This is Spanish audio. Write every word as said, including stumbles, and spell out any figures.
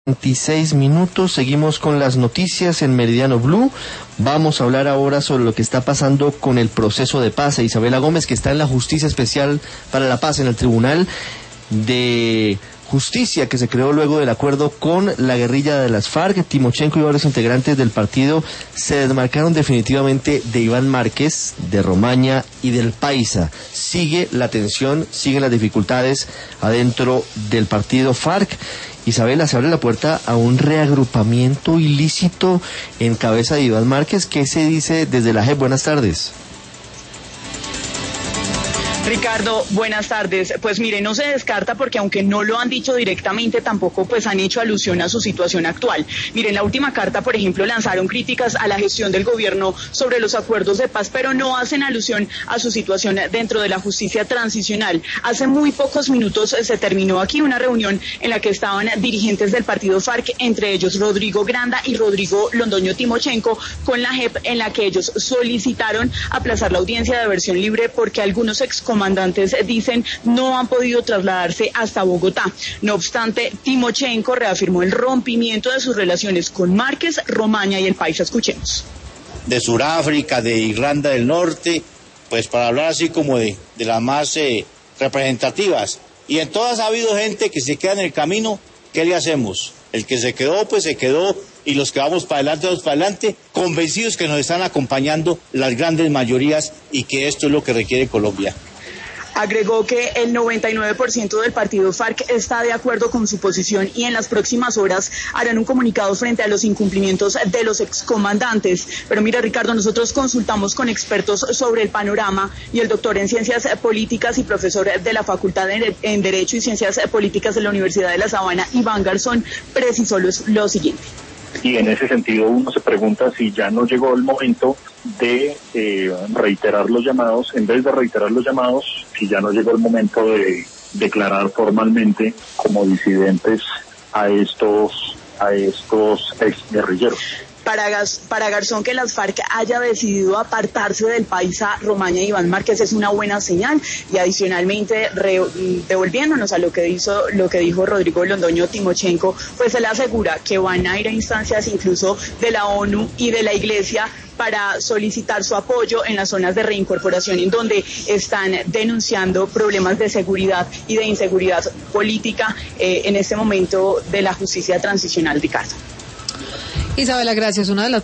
veintiséis minutos, seguimos con las noticias en Meridiano Blue. Vamos a hablar ahora sobre lo que está pasando con el proceso de paz. Isabela Gómez, que está en la Justicia Especial para la Paz, en el Tribunal de Justicia que se creó luego del acuerdo con la guerrilla de las FARC. Timochenko y varios integrantes del partido se desmarcaron definitivamente de Iván Márquez, de Romaña y del Paisa. Sigue la tensión, siguen las dificultades adentro del partido FARC. Isabela, se abre la puerta a un reagrupamiento ilícito en cabeza de Iván Márquez. ¿Qué se dice desde la J E P? Buenas tardes. Ricardo, buenas tardes. Pues mire, no se descarta porque aunque no lo han dicho directamente, tampoco pues han hecho alusión a su situación actual. Mire, en la última carta, por ejemplo, lanzaron críticas a la gestión del gobierno sobre los acuerdos de paz, pero no hacen alusión a su situación dentro de la justicia transicional. Hace muy pocos minutos se terminó aquí una reunión en la que estaban dirigentes del partido FARC, entre ellos Rodrigo Granda y Rodrigo Londoño Timochenko, con la J E P, en la que ellos solicitaron aplazar la audiencia de versión libre porque algunos excomandantes dicen no han podido trasladarse hasta Bogotá. No obstante, Timochenko reafirmó el rompimiento de sus relaciones con Márquez, Romaña y el Paisa. Escuchemos. De Sudáfrica, de Irlanda del Norte, pues para hablar así como de, de las más eh, representativas. Y en todas ha habido gente que se queda en el camino. ¿Qué le hacemos? El que se quedó, pues se quedó, y los que vamos para adelante, vamos para adelante, convencidos que nos están acompañando las grandes mayorías y que esto es lo que requiere Colombia. Agregó que el noventa y nueve por ciento del partido FARC está de acuerdo con su posición y en las próximas horas harán un comunicado frente a los incumplimientos de los excomandantes. Pero mira, Ricardo, nosotros consultamos con expertos sobre el panorama y el doctor en Ciencias Políticas y profesor de la Facultad en Derecho y Ciencias Políticas de la Universidad de La Sabana, Iván Garzón, precisó lo, lo siguiente. Y en ese sentido uno se pregunta si ya no llegó el momento de eh, reiterar los llamados, en vez de reiterar los llamados, si ya no llegó el momento de declarar formalmente como disidentes a estos a estos exguerrilleros. Para, para Garzón, que las FARC haya decidido apartarse del Paisa, Romaña y Iván Márquez es una buena señal, y adicionalmente re, devolviéndonos a lo que hizo, lo que dijo Rodrigo Londoño Timochenko, pues él asegura que van a ir a instancias incluso de la ONU y de la Iglesia para solicitar su apoyo en las zonas de reincorporación en donde están denunciando problemas de seguridad y de inseguridad política eh, en este momento de la justicia transicional, Ricardo. Isabela, gracias. Una de las